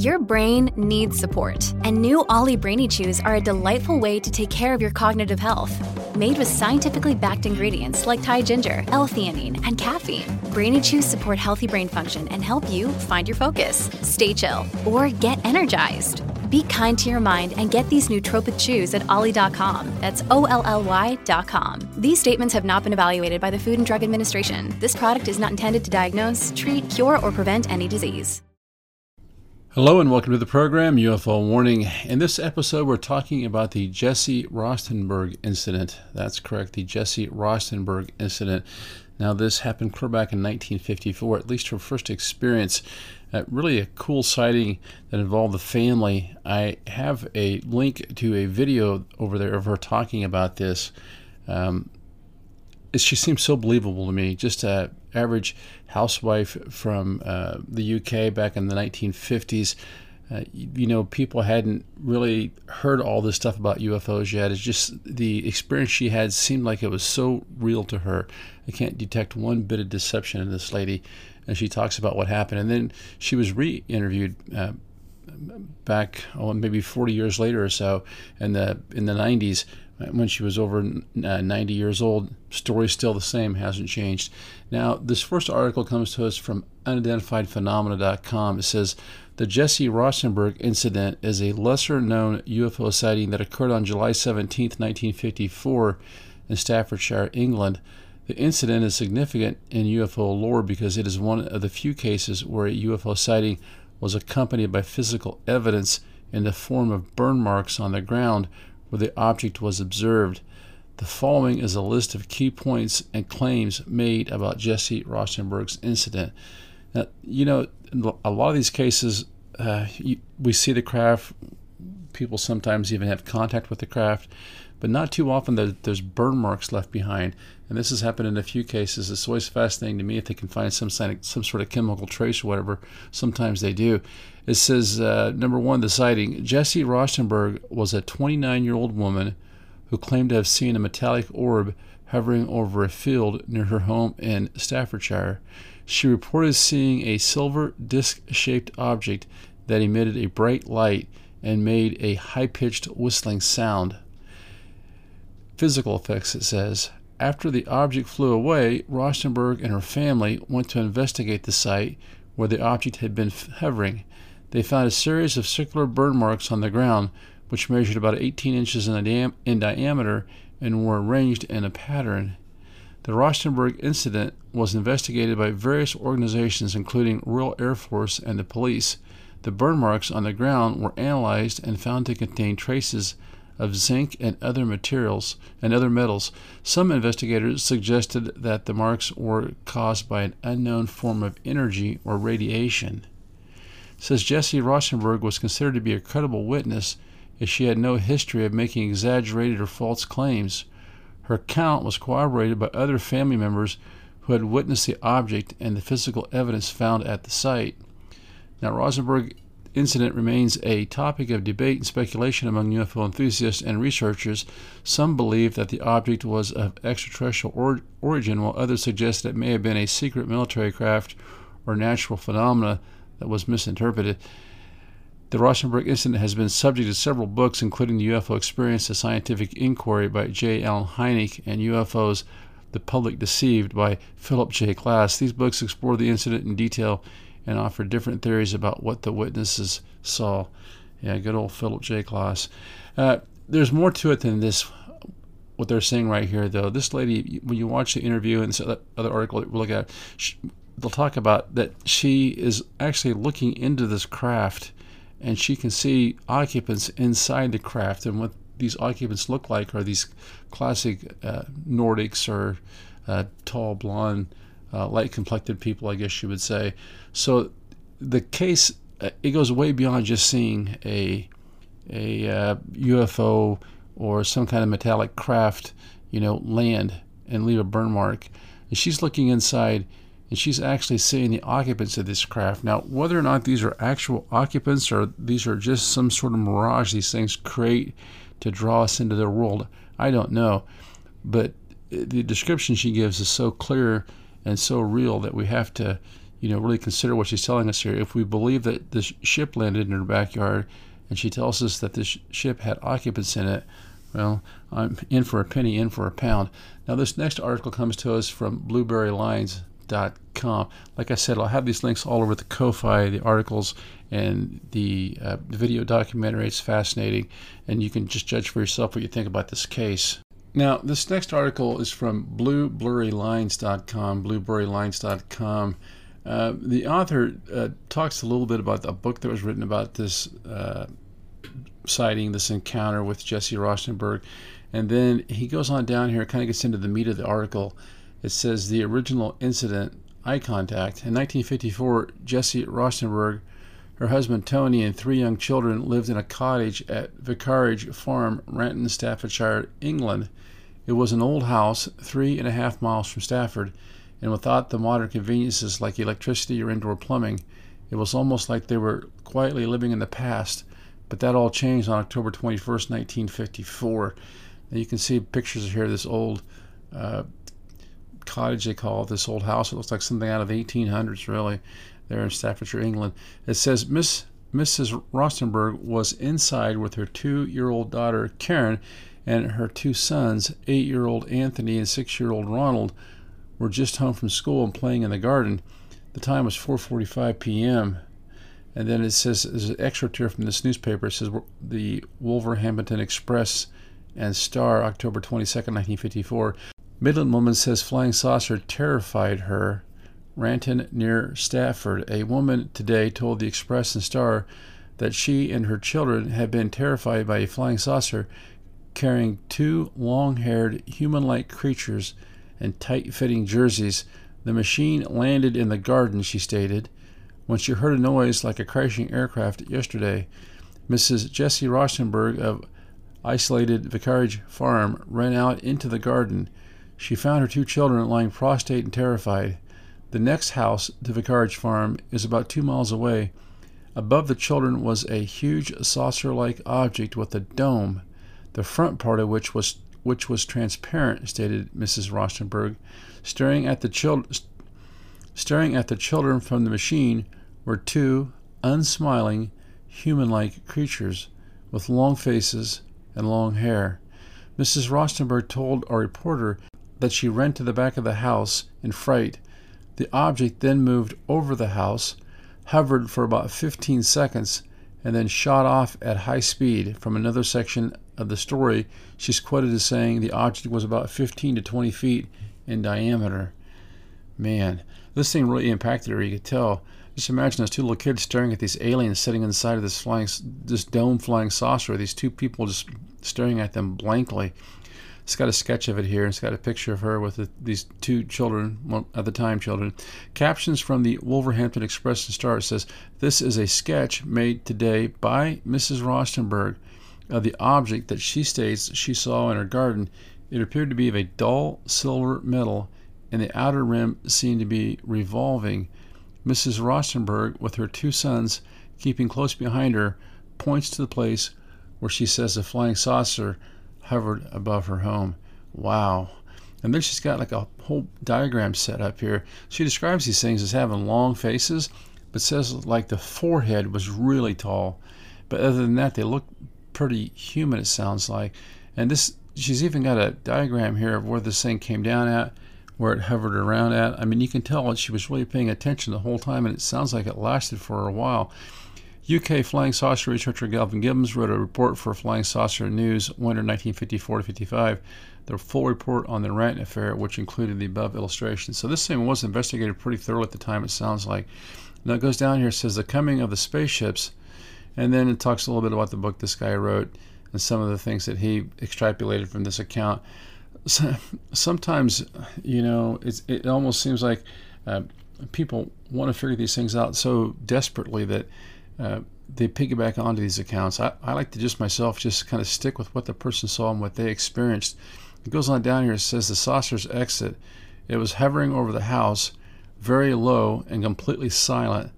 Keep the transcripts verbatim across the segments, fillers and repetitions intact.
Your brain needs support, and new Ollie Brainy Chews are a delightful way to take care of your cognitive health. Made with scientifically backed ingredients like Thai ginger, L-theanine, and caffeine, Brainy Chews support healthy brain function and help you find your focus, stay chill, or get energized. Be kind to your mind and get these nootropic chews at ollie dot com. That's O L L Y dot com. These statements have not been evaluated by the Food and Drug Administration. This product is not intended to diagnose, treat, cure, or prevent any disease. Hello and welcome to the program, U F O Warning. In this episode, we're talking about the Jesse Rostenberg incident. That's correct, the Jesse Rostenberg incident. Now, this happened clear back in nineteen fifty-four, at least her first experience. Uh, really a cool sighting that involved the family. I have a link to a video over there of her talking about this. Um, it, she seems so believable to me. Just a average housewife from uh, the U K back in the nineteen fifties. Uh, you, you know, people hadn't really heard all this stuff about U F Os yet. It's just the experience she had seemed like it was so real to her. I can't detect one bit of deception in this lady. And she talks about what happened. And then she was re-interviewed uh, back, oh, maybe forty years later or so, in the in the nineties, when she was over uh, ninety years old. Story's still the same, hasn't changed. Now, this first article comes to us from unidentified phenomena dot com. It says, the Jesse Rostenberg incident is a lesser-known U F O sighting that occurred on July seventeenth, nineteen fifty-four in Staffordshire, England. The incident is significant in U F O lore because it is one of the few cases where a U F O sighting was accompanied by physical evidence in the form of burn marks on the ground where the object was observed. The following is a list of key points and claims made about Jesse Rostenberg's incident. Now, you know, in a lot of these cases, uh, you, we see the craft. People sometimes even have contact with the craft, but not too often there, there's burn marks left behind. And this has happened in a few cases. It's always fascinating to me if they can find some sign of, some sort of chemical trace or whatever. Sometimes they do. It says, uh, number one, the sighting. Jesse Rostenberg was a twenty-nine-year-old woman who claimed to have seen a metallic orb hovering over a field near her home in Staffordshire. She reported seeing a silver disc-shaped object that emitted a bright light and made a high-pitched whistling sound. Physical effects, it says. After the object flew away, Rostenberg and her family went to investigate the site where the object had been hovering. They found a series of circular burn marks on the ground, which measured about eighteen inches in, diam- in diameter and were arranged in a pattern. The Rostenberg incident was investigated by various organizations, including Royal Air Force and the police. The burn marks on the ground were analyzed and found to contain traces of zinc and other materials and other metals. Some investigators suggested that the marks were caused by an unknown form of energy or radiation. It says Jesse Rostenberg was considered to be a credible witness as she had no history of making exaggerated or false claims. Her account was corroborated by other family members who had witnessed the object and the physical evidence found at the site. Now, Rosenberg incident remains a topic of debate and speculation among U F O enthusiasts and researchers. Some believe that the object was of extraterrestrial or- origin, while others suggest that it may have been a secret military craft or natural phenomena that was misinterpreted. The Rostenberg incident has been subject to several books, including The U F O Experience, A Scientific Inquiry by J. Allen Hynek, and U F Os, The Public Deceived by Philip J. Glass. These books explore the incident in detail and offer different theories about what the witnesses saw. Yeah, good old Philip J. Glass. Uh, there's more to it than this, what they're saying right here, though. This lady, when you watch the interview and this other article that we'll look at, she, they'll talk about that she is actually looking into this craft, and she can see occupants inside the craft, and what these occupants look like are these classic uh, Nordics or uh, tall, blonde, uh, light-complected people, I guess you would say. So the case, uh, it goes way beyond just seeing a a uh, U F O or some kind of metallic craft, you know, land and leave a burn mark. And she's looking inside, and she's actually seeing the occupants of this craft. Now, whether or not these are actual occupants or these are just some sort of mirage these things create to draw us into their world, I don't know. But the description she gives is so clear and so real that we have to, you know, really consider what she's telling us here. If we believe that this ship landed in her backyard, and she tells us that this ship had occupants in it, well, I'm in for a penny, in for a pound. Now, this next article comes to us from blueberry lines dot com. Like I said, I'll have these links all over the Ko-Fi, the articles, and the uh, video documentary. It's fascinating, and you can just judge for yourself what you think about this case. Now, this next article is from blueberry lines dot com, blueberry lines dot com. Uh, the author uh, talks a little bit about a book that was written about this uh, sighting, this encounter with Jesse Rostenberg. And then he goes on down here, kind of gets into the meat of the article. It says the original incident, eye contact. In nineteen fifty-four, Jesse Rostenberg, her husband Tony, and three young children lived in a cottage at Vicarage Farm, Ranton, Staffordshire, England. It was an old house, three and a half miles from Stafford, and without the modern conveniences like electricity or indoor plumbing. It was almost like they were quietly living in the past. But that all changed on October twenty-first, nineteen fifty-four. And you can see pictures here of this old uh, cottage, they call it, this old house. It looks like something out of the eighteen hundreds, really, there in Staffordshire, England. It says Miss Missus Rostenberg was inside with her two-year-old daughter, Karen, and her two sons, eight-year-old Anthony and six-year-old Ronald, were just home from school and playing in the garden. The time was four forty-five p.m., and then it says, there's an excerpt here from this newspaper. It says the Wolverhampton Express and Star, October twenty-second, nineteen fifty-four. Midland woman says flying saucer terrified her. Ranton near Stafford. A woman today told the Express and Star that she and her children had been terrified by a flying saucer carrying two long-haired human-like creatures in tight-fitting jerseys. The machine landed in the garden, she stated, when she heard a noise like a crashing aircraft yesterday. Missus Jesse Rostenberg of isolated Vicarage Farm ran out into the garden. She found her two children lying prostrate and terrified. The next house to Vicarage Farm is about two miles away. Above the children was a huge saucer-like object with a dome, the front part of which was which was transparent, stated Missus Rostenberg. Staring at the children, staring at the children from the machine were two unsmiling, human-like creatures with long faces and long hair. Missus Rostenberg told a reporter that she ran to the back of the house in fright. The object then moved over the house, hovered for about fifteen seconds, and then shot off at high speed. From another section of the story, she's quoted as saying the object was about fifteen to twenty feet in diameter. Man, this thing really impacted her, you could tell. Just imagine those two little kids staring at these aliens sitting inside of this flying, this dome flying saucer. These two people just staring at them blankly. It's got a sketch of it here. It's got a picture of her with the, these two children, well, at the time children. Captions from the Wolverhampton Express and Star says, this is a sketch made today by Missus Rostenberg of the object that she states she saw in her garden. It appeared to be of a dull silver metal, and the outer rim seemed to be revolving. Missus Rostenberg, with her two sons keeping close behind her, points to the place where she says the flying saucer hovered above her home. Wow. And then she's got like a whole diagram set up here. She describes these things as having long faces, but says like the forehead was really tall. But other than that, they look pretty human, it sounds like. And this, she's even got a diagram here of where this thing came down at, where it hovered around at. I mean, you can tell that she was really paying attention the whole time, and it sounds like it lasted for a while. U K flying saucer researcher Galvin Gibbons wrote a report for Flying Saucer News, winter nineteen fifty-four to fifty-five, the full report on the Ranton affair, which included the above illustrations. So this thing was investigated pretty thoroughly at the time, it sounds like. Now it goes down here, it says the coming of the spaceships, and then it talks a little bit about the book this guy wrote and some of the things that he extrapolated from this account. So, sometimes, you know, it's, it almost seems like uh, people want to figure these things out so desperately that uh, they piggyback onto these accounts. I, I like to just myself just kind of stick with what the person saw and what they experienced. It goes on down here, it says the saucer's exit. It was hovering over the house, very low and completely silent.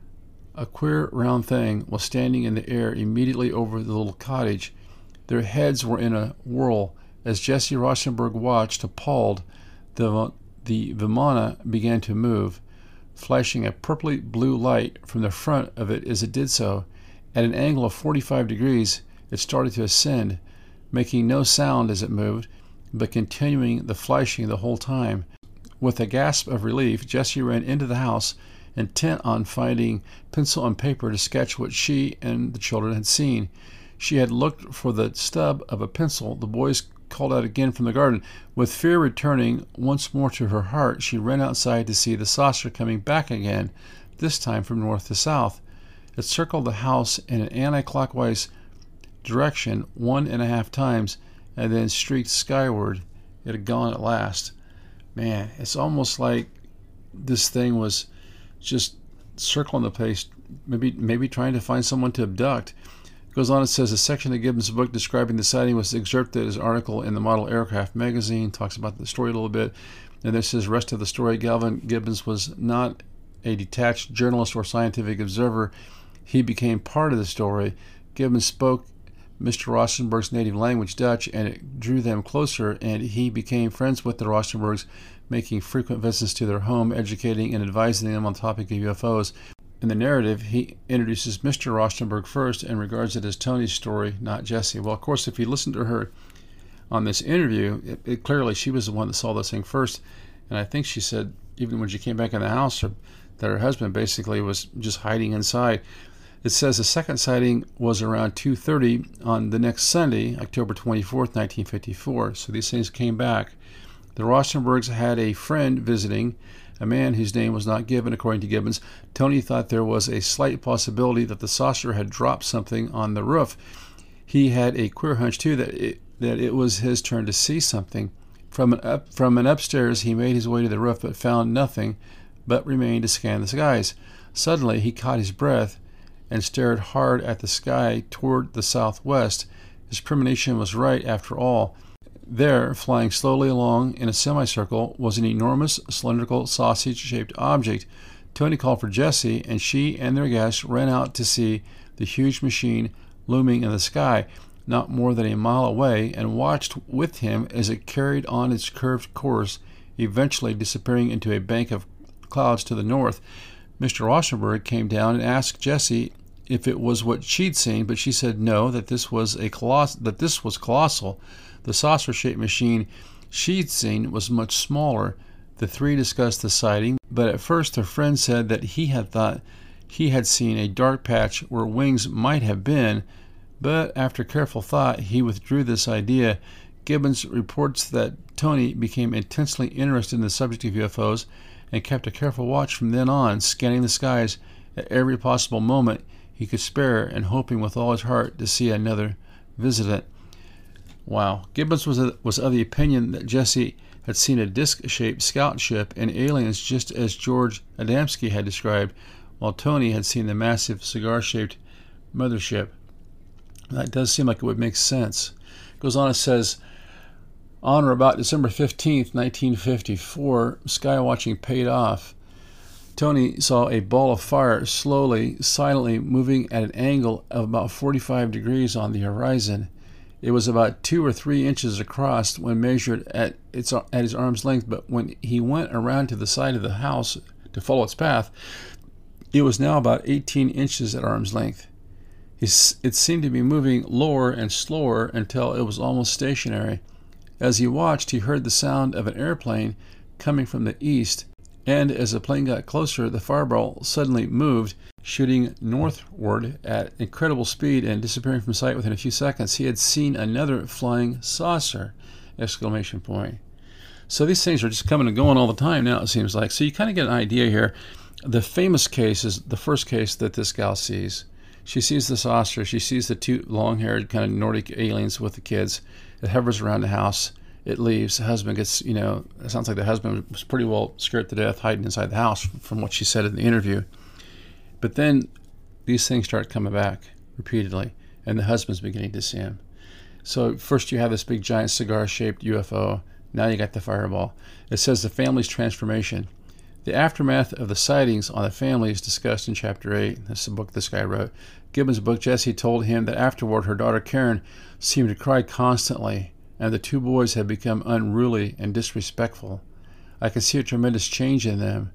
A queer round thing was standing in the air immediately over the little cottage. Their heads were in a whirl. As Jesse Rostenberg watched, appalled, the, the Vimana began to move. flashing a purpley blue light from the front of it as it did so. At an angle of forty-five degrees, it started to ascend, making no sound as it moved, but continuing the flashing the whole time. With a gasp of relief, Jessie ran into the house, intent on finding pencil and paper to sketch what she and the children had seen. She had looked for the stub of a pencil. The boys called out again from the garden. With fear returning once more to her heart, she ran outside to see the saucer coming back again, this time from north to south. It circled the house in an anti-clockwise direction one and a half times, and then streaked skyward. It had gone at last. Man, it's almost like this thing was just circling the place, maybe maybe trying to find someone to abduct. It goes on, it says, a section of Gibbons' book describing the sighting was excerpted as an article in the Model Aircraft magazine, talks about the story a little bit, and this is the rest of the story. Galvin Gibbons was not a detached journalist or scientific observer. He became part of the story. Gibbons spoke Mister Rostenberg's native language, Dutch, and it drew them closer, and he became friends with the Rostenbergs, making frequent visits to their home, educating and advising them on the topic of U F Os. In the narrative, he introduces Mister Rostenberg first and regards it as Tony's story, not Jessie. Well, of course, if you listen to her on this interview, it, it clearly she was the one that saw this thing first, and I think she said, even when she came back in the house, her, that her husband basically was just hiding inside. It says the second sighting was around two thirty on the next Sunday, October twenty-fourth, nineteen fifty-four. So these things came back. The Rostenbergs had a friend visiting, a man whose name was not given, according to Gibbons. Tony thought there was a slight possibility that the saucer had dropped something on the roof. He had a queer hunch, too, that it, that it was his turn to see something. From an, up, from an upstairs, he made his way to the roof, but found nothing, but remained to scan the skies. Suddenly, he caught his breath and stared hard at the sky toward the southwest. His premonition was right, after all. There, flying slowly along in a semicircle, was an enormous, cylindrical, sausage-shaped object. Tony called for Jessie, and she and their guests ran out to see the huge machine looming in the sky, not more than a mile away, and watched with him as it carried on its curved course, eventually disappearing into a bank of clouds to the north. Mister Rostenberg came down and asked Jessie if it was what she'd seen, but she said no, that this was a coloss- that this was colossal. The saucer-shaped machine she'd seen was much smaller. The three discussed the sighting, but at first their friend said that he had thought he had seen a dark patch where wings might have been, but after careful thought he withdrew this idea. Gibbons reports that Tony became intensely interested in the subject of U F Os and kept a careful watch from then on, scanning the skies at every possible moment he could spare and hoping with all his heart to see another visitant. Wow. Gibbons was, a, was of the opinion that Jessie had seen a disc-shaped scout ship and aliens just as George Adamski had described, while Tony had seen the massive cigar-shaped mothership. That does seem like it would make sense. It goes on, it says, on or about December fifteenth, nineteen fifty-four, skywatching paid off. Tony saw a ball of fire slowly, silently moving at an angle of about forty-five degrees on the horizon. It was about two or three inches across when measured at its at his arm's length, but when he went around to the side of the house to follow its path, it was now about eighteen inches at arm's length. It seemed to be moving lower and slower until it was almost stationary. As he watched, he heard the sound of an airplane coming from the east, and as the plane got closer, the fireball suddenly moved, shooting northward at incredible speed and disappearing from sight within a few seconds. He had seen another flying saucer! Exclamation point. So these things are just coming and going all the time now, it seems like. So you kind of get an idea here. The famous case is the first case that this gal sees. She sees the saucer. She sees the two long-haired kind of Nordic aliens with the kids. It hovers around the house. It leaves. The husband gets, you know, it sounds like the husband was pretty well scared to death hiding inside the house from what she said in the interview. But then these things start coming back repeatedly, and the husband's beginning to see him. So first you have this big giant cigar-shaped U F O. Now you got the fireball. It says the family's transformation. The aftermath of the sightings on the family is discussed in Chapter eight. That's the book this guy wrote. Gibbons' book, Jessie told him that afterward her daughter Karen seemed to cry constantly, and the two boys had become unruly and disrespectful. I could see a tremendous change in them.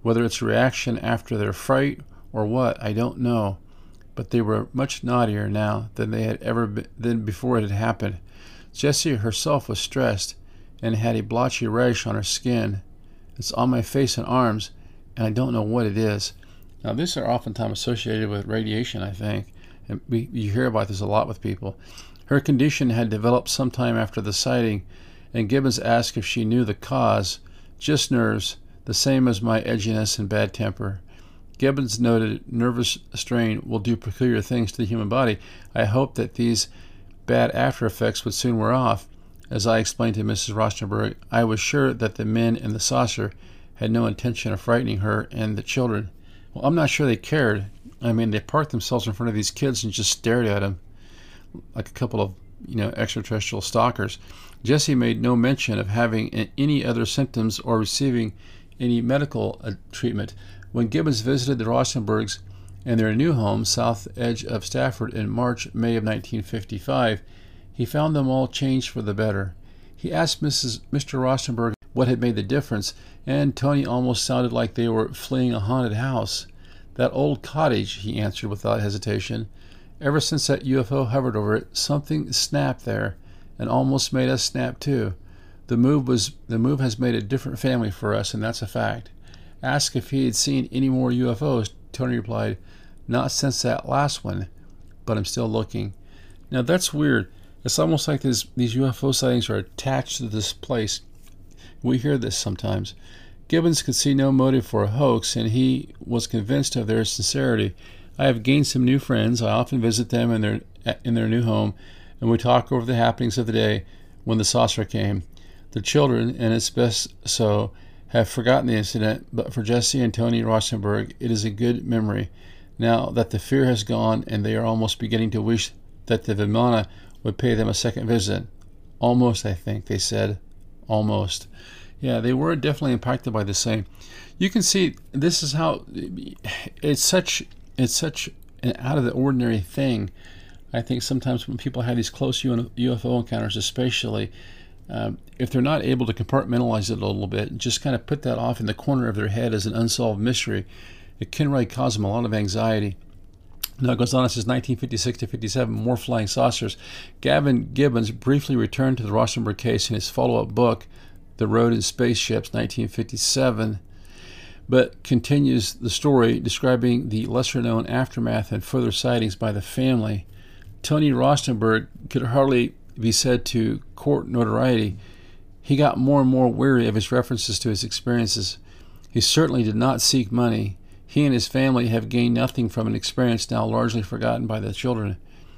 Whether it's a reaction after their fright or what, I don't know. But they were much naughtier now than they had ever been than before it had happened. Jessie herself was stressed and had a blotchy rash on her skin. It's on my face and arms, and I don't know what it is. Now, these are oftentimes associated with radiation, I think, and we, you hear about this a lot with people. Her condition had developed sometime after the sighting, and Gibbons asked if she knew the cause. Just nerves, the same as my edginess and bad temper. Gibbons noted nervous strain will do peculiar things to the human body. I hoped that these bad after effects would soon wear off. As I explained to Missus Rostenberg, I was sure that the men in the saucer had no intention of frightening her and the children. Well, I'm not sure they cared. I mean, they parked themselves in front of these kids and just stared at them like a couple of, you know, extraterrestrial stalkers. Jessie made no mention of having any other symptoms or receiving any medical uh, treatment. When Gibbons visited the Rostenbergs in their new home, south edge of Stafford, in March, May of nineteen fifty-five, he found them all changed for the better. He asked Missus Mister Rostenberg what had made the difference, and Tony almost sounded like they were fleeing a haunted house. That old cottage, he answered without hesitation. Ever since that U F O hovered over it, something snapped there, and almost made us snap too. The move was the move has made a different family for us, and that's a fact. Asked if he had seen any more U F Os, Tony replied, "Not since that last one, but I'm still looking." Now that's weird. It's almost like this, these U F O sightings are attached to this place. We hear this sometimes. Gibbons could see no motive for a hoax, and he was convinced of their sincerity. I have gained some new friends. I often visit them in their in their new home, and we talk over the happenings of the day when the saucer came. The children, and it's best so, have forgotten the incident, but for Jessie and Tony Rostenberg, it is a good memory. Now that the fear has gone, and they are almost beginning to wish that the Vimana would pay them a second visit. Almost, I think, they said. Almost. Yeah, they were definitely impacted by the same. You can see this is how it's such it's such an out of the ordinary thing. I think sometimes when people have these close U F O encounters, especially um, if they're not able to compartmentalize it a little bit, just kind of put that off in the corner of their head as an unsolved mystery, it can really cause them a lot of anxiety. Now it goes on, it says nineteen fifty-six to fifty-seven, more flying saucers. Gavin Gibbons briefly returned to the Rostenberg case in his follow-up book, The Road in Spaceships, nineteen fifty-seven, but continues the story describing the lesser-known aftermath and further sightings by the family. Tony Rostenberg could hardly be said to court notoriety. He got more and more weary of his references to his experiences. He certainly did not seek money. He and his family have gained nothing from an experience now largely forgotten by the children.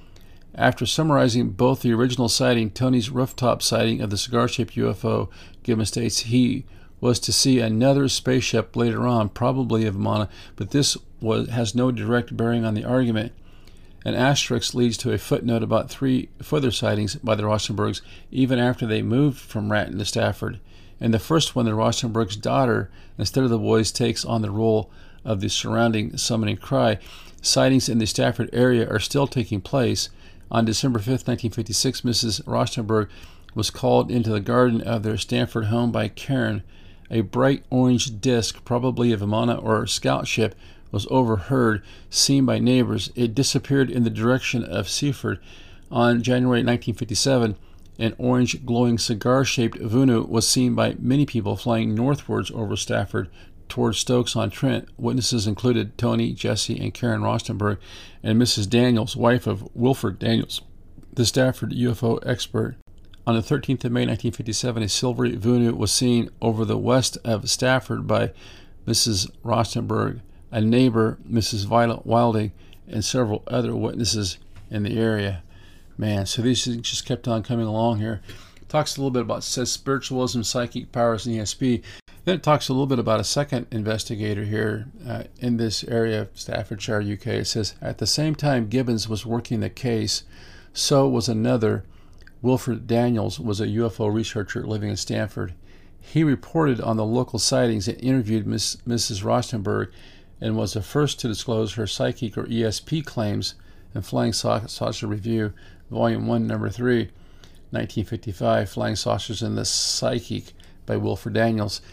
After summarizing both the original sighting, Tony's rooftop sighting of the cigar-shaped U F O, Gibbons states he was to see another spaceship later on, probably a Vimana, but this was, has no direct bearing on the argument. An asterisk leads to a footnote about three further sightings by the Rostenbergs, even after they moved from Ratton to Stafford. In the first one, the Rostenbergs' daughter, instead of the boys, takes on the role of the surrounding summoning cry. Sightings in the Stafford area are still taking place. On December fifth, nineteen fifty-six, Missus Rostenberg was called into the garden of their Stanford home by Karen. A bright orange disk, probably a Vimana or scout ship, was overheard, seen by neighbors. It disappeared in the direction of Seaford. On January nineteen fifty-seven, an orange glowing cigar-shaped Vunu was seen by many people flying northwards over Stafford towards Stokes-on-Trent. Witnesses included Tony, Jessie, and Karen Rostenberg, and Missus Daniels, wife of Wilford Daniels, the Stafford U F O expert. On the thirteenth of May nineteen fifty-seven, a silvery Vunu was seen over the west of Stafford by Missus Rostenberg, a neighbor, Missus Violet Wilding, and several other witnesses in the area. Man, so these things just kept on coming along here. It talks a little bit about, says spiritualism, psychic powers, and E S P. Then it talks a little bit about a second investigator here uh, in this area of Staffordshire, U K. It says, at the same time Gibbons was working the case, so was another. Wilford Daniels was a U F O researcher living in Stanford. He reported on the local sightings and interviewed Miss, Missus Rostenberg, and was the first to disclose her psychic or E S P claims in Flying Saucer Review, Volume one, Number three, nineteen fifty-five, Flying Saucers and the Psychic by Wilford Daniels.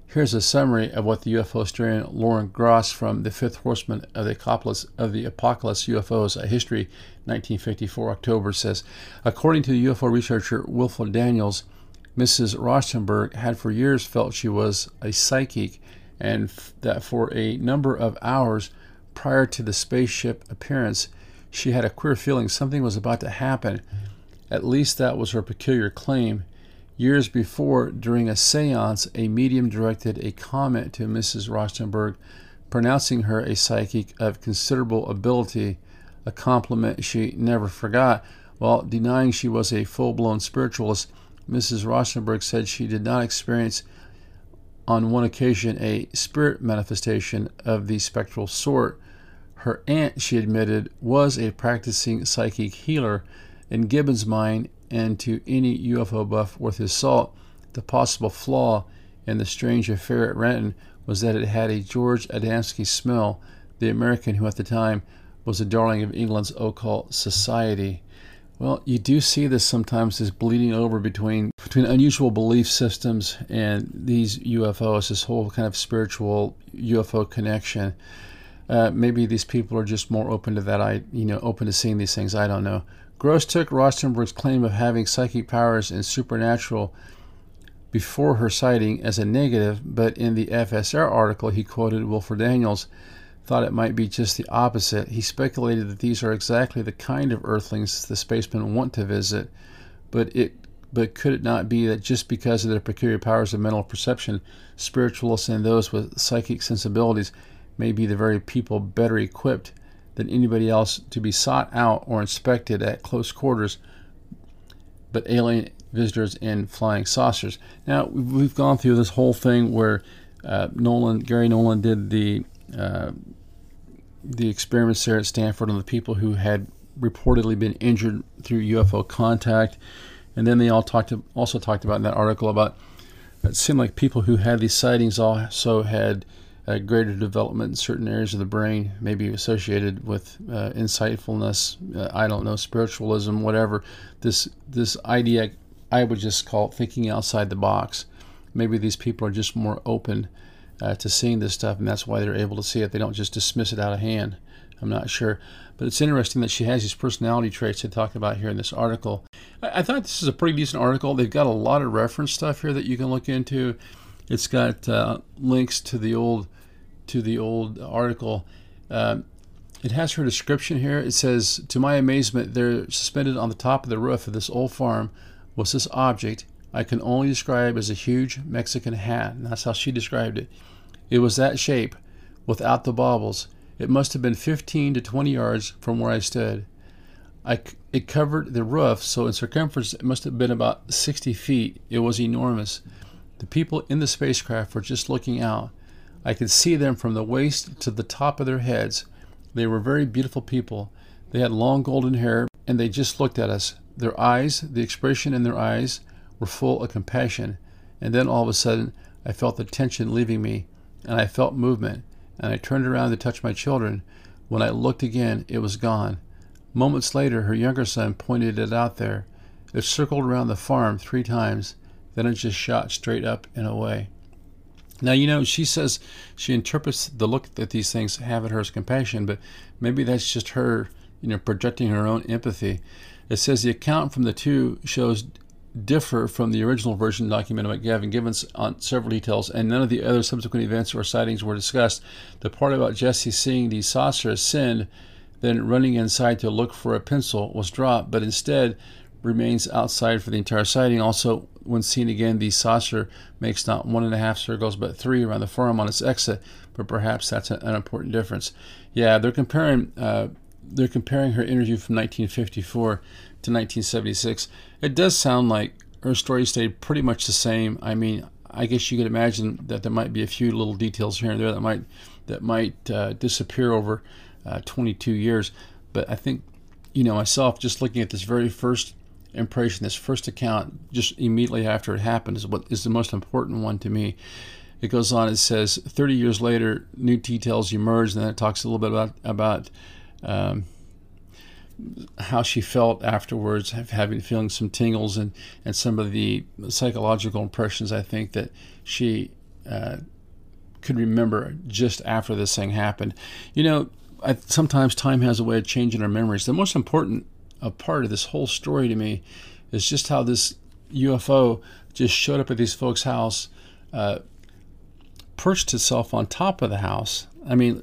Here's a summary of what the U F O historian Lauren Gross from The Fifth Horseman of the Apocalypse, of the Apocalypse U F Os, A History, nineteen fifty-four, October, says. According to the U F O researcher Wilfred Daniels, Missus Rostenberg had for years felt she was a psychic, and f- that for a number of hours prior to the spaceship appearance, she had a queer feeling something was about to happen. At least that was her peculiar claim. Years before, during a seance, a medium directed a comment to Missus Rostenberg, pronouncing her a psychic of considerable ability, a compliment she never forgot. While denying she was a full-blown spiritualist, Missus Rostenberg said she did not experience on one occasion a spirit manifestation of the spectral sort. Her aunt, she admitted, was a practicing psychic healer. In Gibbon's mind, and to any U F O buff worth his salt, the possible flaw in the strange affair at Renton was that it had a George Adamski smell, the American who at the time was the darling of England's occult society. Well, you do see this sometimes, this bleeding over between between unusual belief systems and these U F Os, this whole kind of spiritual U F O connection. Uh, maybe these people are just more open to that, I, you know, open to seeing these things. I don't know. Gross took Rostenberg's claim of having psychic powers and supernatural before her sighting as a negative, but in the F S R article he quoted, Wilfred Daniels thought it might be just the opposite. He speculated that these are exactly the kind of earthlings the spacemen want to visit, but it but could it not be that just because of their peculiar powers of mental perception, spiritualists and those with psychic sensibilities may be the very people better equipped than anybody else to be sought out or inspected at close quarters, but alien visitors in flying saucers. Now, we've gone through this whole thing where uh, Nolan, Gary Nolan did the uh, the experiments there at Stanford on the people who had reportedly been injured through U F O contact, and then they all talked to, also talked about in that article about it seemed like people who had these sightings also had Uh, greater development in certain areas of the brain, maybe associated with uh, insightfulness, uh, I don't know, spiritualism, whatever. This this idea, I would just call it thinking outside the box. Maybe these people are just more open uh, to seeing this stuff, and that's why they're able to see it. They don't just dismiss it out of hand. I'm not sure. But it's interesting that she has these personality traits they talk about here in this article. I, I thought this is a pretty decent article. They've got a lot of reference stuff here that you can look into. It's got uh, links to the old to the old article. Uh, it has her description here. It says, to my amazement, there suspended on the top of the roof of this old farm was this object I can only describe as a huge Mexican hat. And that's how she described it. It was that shape, without the baubles. It must have been fifteen to twenty yards from where I stood. I, it covered the roof, so in circumference it must have been about sixty feet. It was enormous. The people in the spacecraft were just looking out. I could see them from the waist to the top of their heads. They were very beautiful people. They had long golden hair, and they just looked at us. Their eyes, the expression in their eyes, were full of compassion. And then all of a sudden, I felt the tension leaving me, and I felt movement, and I turned around to touch my children. When I looked again, it was gone. Moments later, her younger son pointed it out there. It circled around the farm three times, then it just shot straight up and away. Now, you know, she says she interprets the look that these things have at her as compassion, but maybe that's just her, you know, projecting her own empathy. It says the account from the two shows differ from the original version documented by Gavin Gibbons on several details, and none of the other subsequent events or sightings were discussed. The part about Jesse seeing the saucer ascend, then running inside to look for a pencil, was dropped, but instead remains outside for the entire sighting. Also, when seen again, the saucer makes not one and a half circles, but three around the farm on its exit. But perhaps that's an important difference. Yeah, they're comparing. Uh, they're comparing her interview from nineteen fifty-four to nineteen seventy-six. It does sound like her story stayed pretty much the same. I mean, I guess you could imagine that there might be a few little details here and there that might that might uh, disappear over uh, twenty-two years. But I think, you know, myself, just looking at this very first impression, this first account, just immediately after it happened, is what is the most important one to me. It goes on, it says, thirty years later, new details emerged, and then it talks a little bit about, about um, how she felt afterwards, having feeling some tingles and, and some of the psychological impressions, I think, that she uh, could remember just after this thing happened. You know, I, sometimes time has a way of changing our memories. The most important uh, part of this whole story to me is just how this U F O just showed up at these folks' house, uh, perched itself on top of the house. I mean,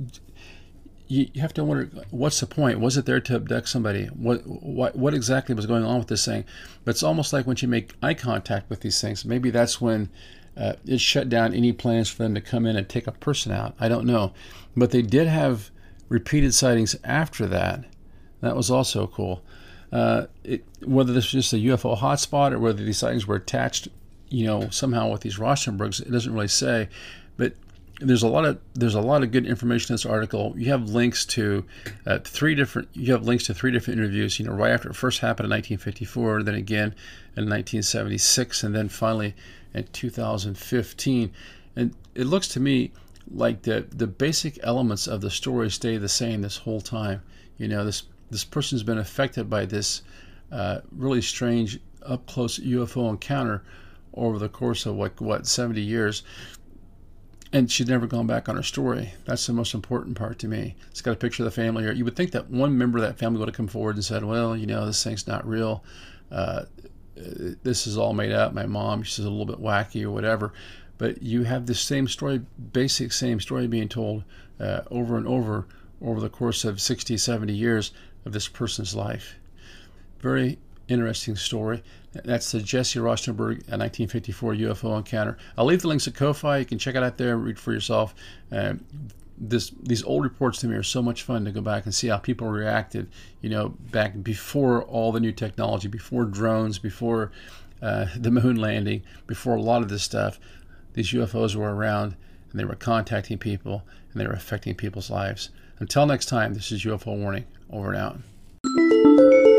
you, you have to wonder, what's the point? Was it there to abduct somebody? What, what what exactly was going on with this thing? But it's almost like when you make eye contact with these things, maybe that's when uh, it shut down any plans for them to come in and take a person out. I don't know. But they did have repeated sightings after that. That was also cool. Uh, it, whether this was just a U F O hotspot or whether these sightings were attached, you know, somehow with these Rostenbergs, it doesn't really say. But there's a lot of there's a lot of good information in this article. You have links to uh, three different you have links to three different interviews. You know, right after it first happened in nineteen fifty-four, then again in nineteen seventy-six, and then finally in two thousand fifteen. And it looks to me like the the basic elements of the story stay the same this whole time. You know, this this person's been affected by this uh, really strange up close U F O encounter over the course of what what seventy years. And she'd never gone back on her story. That's the most important part to me. It's got a picture of the family here. You would think that one member of that family would have come forward and said, well, you know, this thing's not real. Uh, this is all made up. My mom, she's a little bit wacky or whatever. But you have this same story, basic same story being told uh, over and over over the course of sixty, seventy years of this person's life. Very interesting story. That's the Jesse Rostenberg nineteen fifty-four U F O encounter. I'll leave the links at Ko-Fi. You can check it out there, read for yourself. Uh, this these old reports to me are so much fun to go back and see how people reacted, you know, back before all the new technology, before drones, before uh, the moon landing, before a lot of this stuff. These U F Os were around, and they were contacting people, and they were affecting people's lives. Until next time, this is U F O Warning. Over and out.